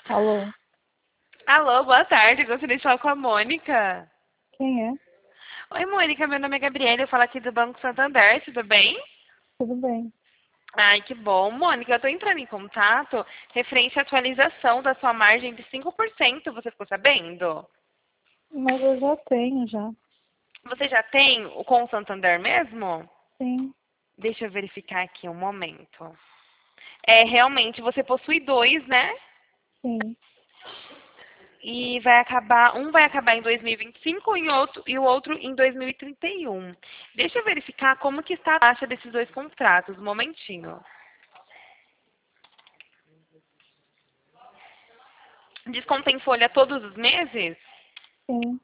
Alô, Alô, boa tarde. Gostaria de falar com a Mônica. quem é? Oi, Mônica. Meu nome é Gabriela. Eu falo aqui do Banco Santander. Tudo bem? Tudo bem? Ai, que bom. Mônica, eu estou entrando em contato referente à atualização da sua margem de 5%. Você ficou sabendo? Mas eu já tenho, já. Você já tem o com o Santander mesmo? Sim, Deixa eu verificar aqui um momento. É, realmente, você possui dois, né? sim. E um vai acabar em 2025 e o outro em 2031. Deixa eu verificar como que está a taxa desses dois contratos, um momentinho. Desconta em folha todos os meses? Sim.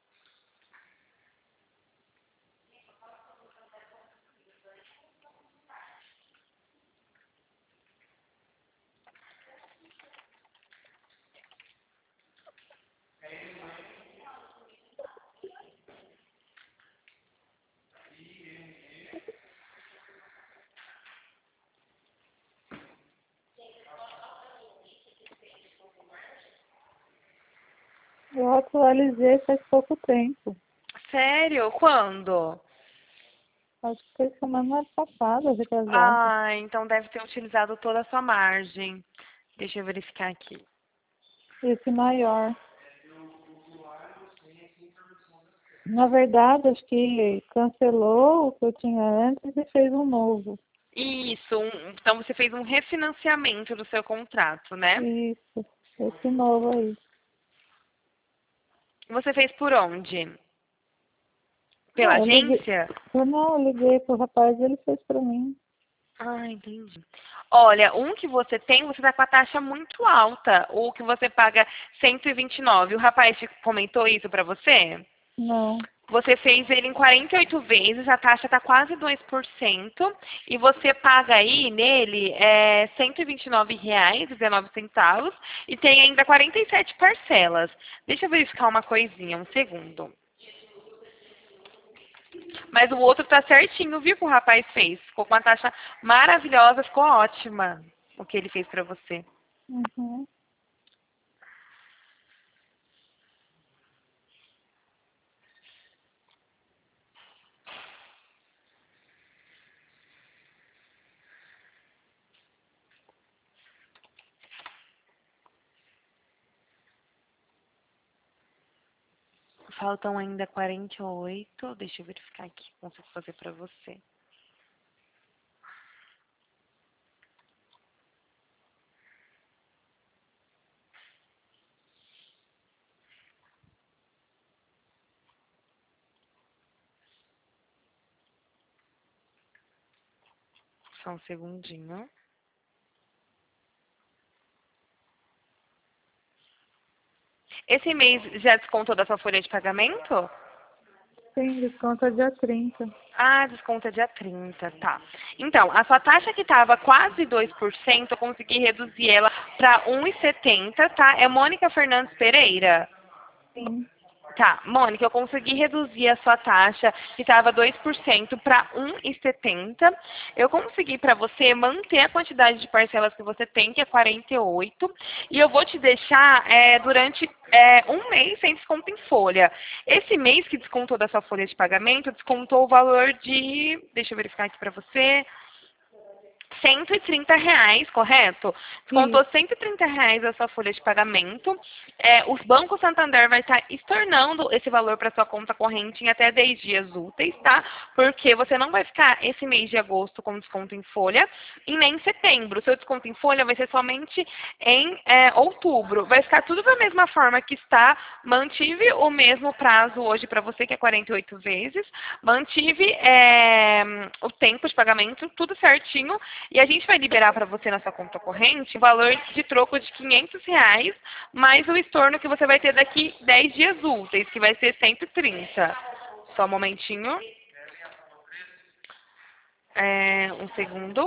Eu atualizei faz pouco tempo. Sério? Quando? Acho que foi semana passada, retrasada. Ah, então deve ter utilizado toda a sua margem. Deixa eu verificar aqui. Esse maior. Na verdade, acho que cancelou o que eu tinha antes e fez um novo. Isso, então você fez um refinanciamento do seu contrato, né? Isso, esse novo aí. Você fez por onde? Pela Ah, eu liguei. agência? Eu liguei pro rapaz e ele fez pra mim. Ah, entendi. Olha, um que você tem, você tá com a taxa muito alta. O que você paga 129. O rapaz comentou isso pra você? Não. Você fez ele em 48 vezes, a taxa tá quase 2%. E você paga aí nele R$ 129,19 e tem ainda 47 parcelas. Deixa eu verificar uma coisinha, um segundo. Mas o outro tá certinho, viu, que o rapaz fez. Ficou com uma taxa maravilhosa, ficou ótima o que ele fez pra você. Uhum. Faltam ainda 48. Deixa eu verificar aqui, consigo fazer pra você. Só um segundinho. Esse mês já descontou da sua folha de pagamento? Sim, desconto é dia 30. Ah, desconta dia 30, tá. Então, a sua taxa que estava quase 2%, eu consegui reduzir ela para 1,70, tá? É Mônica Fernandes Pereira? Sim. Tá, Mônica, eu consegui reduzir a sua taxa, que estava 2% para 1,70. Eu consegui para você manter a quantidade de parcelas que você tem, que é 48. E eu vou te deixar durante um mês sem desconto em folha. Esse mês que descontou da sua folha de pagamento, descontou o valor de. Deixa eu verificar aqui para você. R$ 130, correto? Descontou Isso. R$ 130 da sua folha de pagamento. Os bancos Santander vai estar estornando esse valor para sua conta corrente em até 10 dias úteis, tá? Porque você não vai ficar esse mês de agosto com desconto em folha e nem em setembro. O seu desconto em folha vai ser somente em outubro. Vai ficar tudo da mesma forma que está. Mantive o mesmo prazo hoje para você, que é 48 vezes. Mantive o tempo de pagamento, tudo certinho. E a gente vai liberar para você na sua conta corrente o valor de troco de R$ 500, mais o estorno que você vai ter daqui 10 dias úteis, que vai ser 130. Só um momentinho. Um segundo.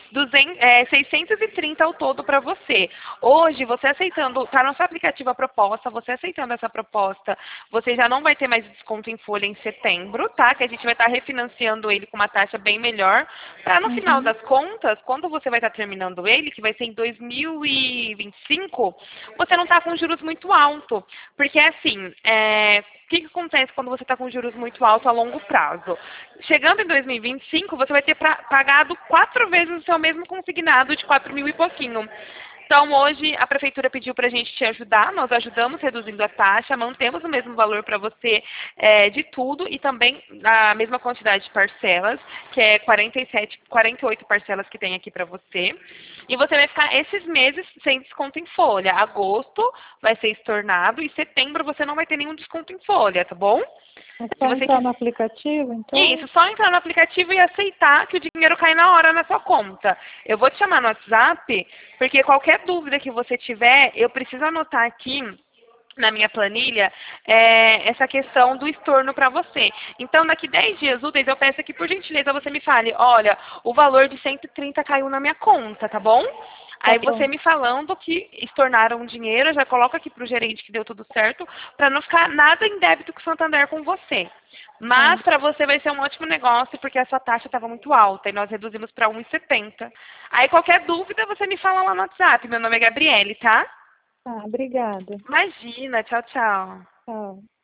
630 ao todo para você. Hoje, você aceitando, tá no seu aplicativo a proposta, você aceitando essa proposta, você já não vai ter mais desconto em folha em setembro, tá? Que a gente vai estar refinanciando ele com uma taxa bem melhor, para no final Uhum. das contas, quando você vai estar terminando ele, que vai ser em 2025, você não está com juros muito alto. Porque assim, o que acontece quando você está com juros muito altos a longo prazo? Chegando em 2025, você vai ter pagado 4 vezes o seu mesmo consignado de 4 mil e pouquinho. Então, hoje, a prefeitura pediu para a gente te ajudar, nós ajudamos reduzindo a taxa, mantemos o mesmo valor para você de tudo e também a mesma quantidade de parcelas, que é 48 parcelas que tem aqui para você. E você vai ficar esses meses sem desconto em folha. Agosto vai ser estornado e setembro você não vai ter nenhum desconto em folha, tá bom? É Se só você entrar quiser. no aplicativo, Isso, então? só entrar no aplicativo e aceitar que o dinheiro cai na hora na sua conta. Eu vou te chamar no WhatsApp, porque qualquer dúvida que você tiver, eu preciso anotar aqui na minha planilha essa questão do estorno para você. Então, daqui 10 dias úteis, eu peço que, por gentileza, você me fale, olha, o valor de 130 caiu na minha conta, tá bom? Tá Aí você bom. me falando que estornaram o dinheiro, eu já coloco aqui para o gerente que deu tudo certo, para não ficar nada em débito com o Santander com você. Tá. Mas para você vai ser um ótimo negócio, porque a sua taxa estava muito alta e nós reduzimos para 1,70. Aí qualquer dúvida, você me fala lá no WhatsApp. Meu nome é Gabriele, tá? Tá, obrigada. Imagina, tchau, tchau. Tchau.